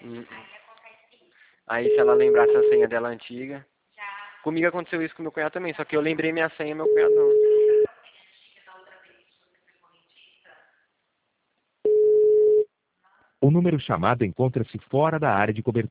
Hum. Aí se ela lembrasse a senha dela antiga. Comigo aconteceu isso com meu cunhado também, só que eu lembrei minha senha, meu cunhado não. O número chamado encontra-se fora da área de cobertura.